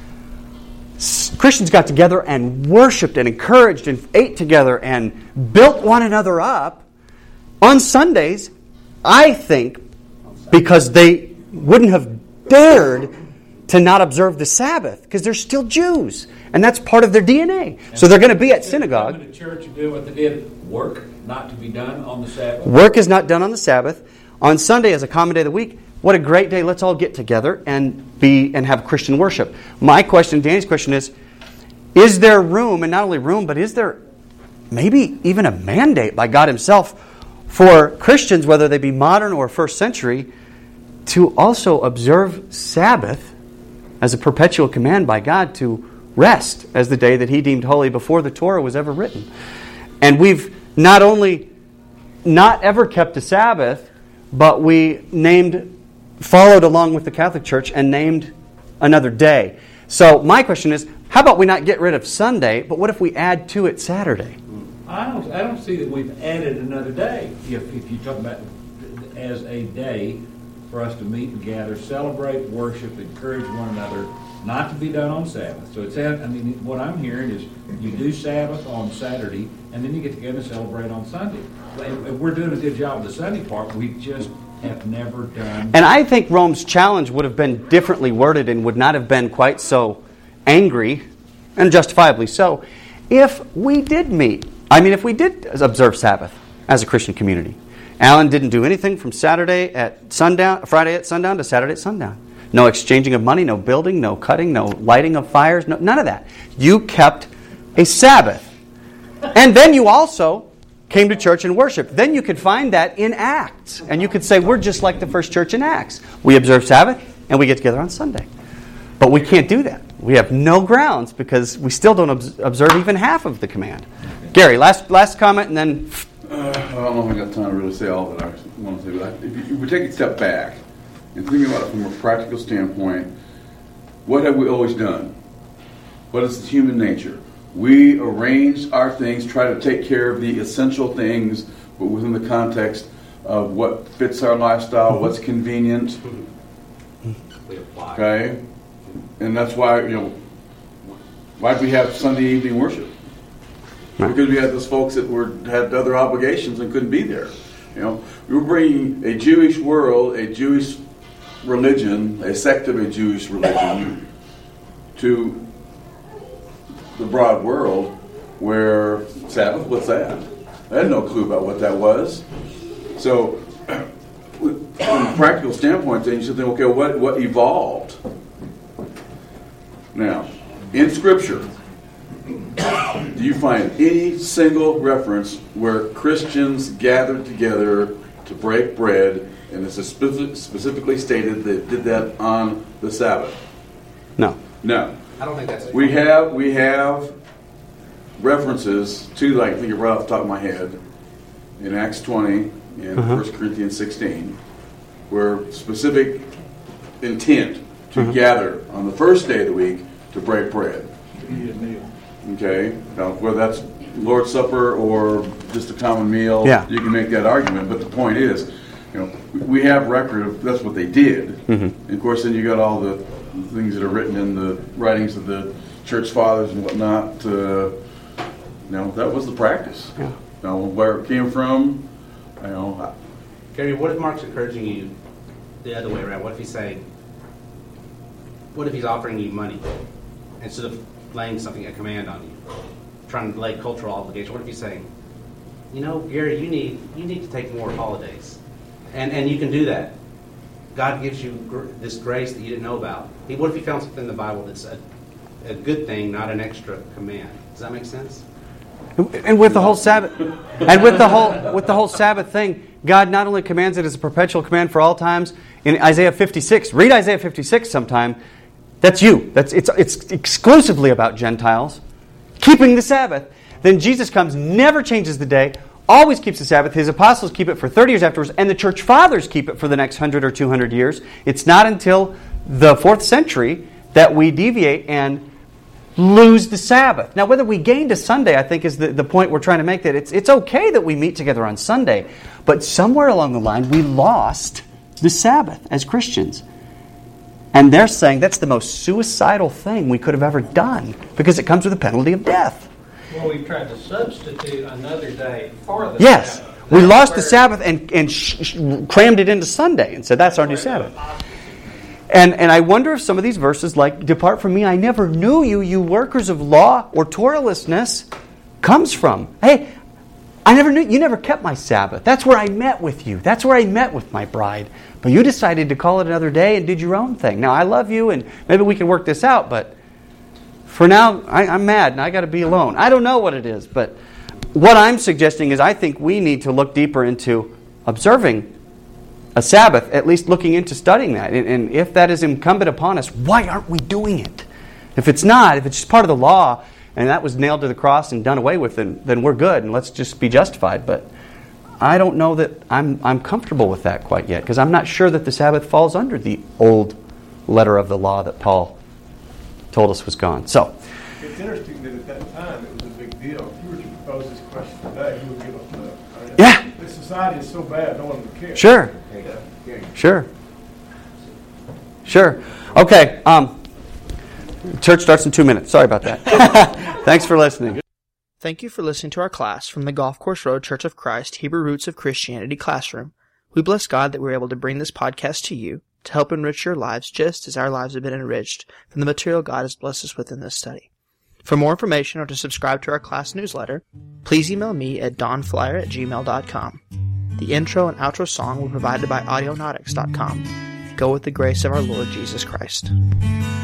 Christians got together and worshiped and encouraged and ate together and built one another up on Sundays, I think, because they wouldn't have dared to not observe the Sabbath, because they're still Jews, and that's part of their DNA. So they're going to be at synagogue. Come to church and do what they did, work not to be done on the Sabbath. Work is not done on the Sabbath. On Sunday, as a common day of the week, what a great day. Let's all get together and have Christian worship. My question, Danny's question is there room, and not only room, but is there maybe even a mandate by God himself for Christians, whether they be modern or first century, to also observe Sabbath as a perpetual command by God to rest as the day that he deemed holy before the Torah was ever written. And we've not only not ever kept a Sabbath, but we followed along with the Catholic Church and named another day. So my question is, how about we not get rid of Sunday, but what if we add to it Saturday? I don't see that we've added another day. If you talk about as a day for us to meet and gather, celebrate, worship, encourage one another, not to be done on Sabbath. So what I'm hearing is you do Sabbath on Saturday, and then you get together and celebrate on Sunday. And we're doing a good job of the Sunday part. We just have never done. And I think Rome's challenge would have been differently worded and would not have been quite so angry, and justifiably so, if we did meet. I mean, if we did observe Sabbath as a Christian community. Alan didn't do anything from Friday at sundown to Saturday at sundown. No exchanging of money, no building, no cutting, no lighting of fires, none of that. You kept a Sabbath. And then you also came to church and worshiped. Then you could find that in Acts. And you could say, we're just like the first church in Acts. We observe Sabbath and we get together on Sunday. But we can't do that. We have no grounds because we still don't observe even half of the command. Gary, last comment and then... I don't know if I got time to really say all that I want to say. But if we take a step back and think about it from a practical standpoint, what have we always done? What is human nature? We arrange our things, try to take care of the essential things, but within the context of what fits our lifestyle, what's convenient. Okay? And that's why, why do we have Sunday evening worship? Because we had those folks that had other obligations and couldn't be there. We were bringing a Jewish world, a Jewish religion, a sect of a Jewish religion, to the broad world where Sabbath, what's that? I had no clue about what that was. So, from a practical standpoint, then you should think, okay, what evolved? Now, in Scripture, do you find any single reference where Christians gathered together to break bread, and it's specifically stated they did that on the Sabbath? No. I don't think that's it. We have references to, I think right off the top of my head, in Acts 20 and 1 Corinthians 16, where specific intent to gather on the first day of the week to break bread. Okay, now whether that's Lord's Supper or just a common meal, you can make that argument. But the point is, we have record of that's what they did. And of course, then you got all the things that are written in the writings of the church fathers and whatnot. That was the practice. Yeah. Now, where it came from, Gary, what if Mark's encouraging you the other way around? What if he's saying, what if he's offering you money instead of laying a command on you, trying to lay cultural obligation? What if he's saying, Gary, you need to take more holidays, and you can do that. God gives you this grace that you didn't know about. What if he found something in the Bible that's a good thing, not an extra command? Does that make sense? And with the whole Sabbath, with the whole Sabbath thing, God not only commands it as a perpetual command for all times. In Isaiah 56, read Isaiah 56 sometime. That's you. It's exclusively about Gentiles keeping the Sabbath. Then Jesus comes, never changes the day, always keeps the Sabbath. His apostles keep it for 30 years afterwards, and the church fathers keep it for the next 100 or 200 years. It's not until the 4th century that we deviate and lose the Sabbath. Now, whether we gained a Sunday, I think, is the point we're trying to make, that it's okay that we meet together on Sunday, but somewhere along the line, we lost the Sabbath as Christians. And they're saying that's the most suicidal thing we could have ever done because it comes with a penalty of death. Well, we tried to substitute another day for the Yes. Sabbath. We lost the Sabbath and crammed it into Sunday and said that's our new Sabbath. And I wonder if some of these verses, like, "Depart from me, I never knew you, you workers of law," or "Torahlessness," comes from, hey, I never knew, you never kept my Sabbath. That's where I met with you. That's where I met with my bride. But you decided to call it another day and did your own thing. Now, I love you, and maybe we can work this out, but for now, I'm mad, and I got to be alone. I don't know what it is, but what I'm suggesting is I think we need to look deeper into observing a Sabbath, at least looking into studying that. And if that is incumbent upon us, why aren't we doing it? If it's not, if it's just part of the law, and that was nailed to the cross and done away with, then we're good, and let's just be justified. But I don't know that I'm comfortable with that quite yet, because I'm not sure that the Sabbath falls under the old letter of the law that Paul told us was gone. So it's interesting that at that time it was a big deal. If you were to propose this question today, you would give up the. Yeah. This society is so bad, no one would care. Sure. Sure. Okay. Church starts in 2 minutes. Sorry about that. Thanks for listening. Thank you for listening to our class from the Golf Course Road Church of Christ Hebrew Roots of Christianity classroom. We bless God that we're able to bring this podcast to you to help enrich your lives just as our lives have been enriched from the material God has blessed us with in this study. For more information or to subscribe to our class newsletter, please email me at donflyer@gmail.com. The intro and outro song were provided by Audionautics.com. Go with the grace of our Lord Jesus Christ.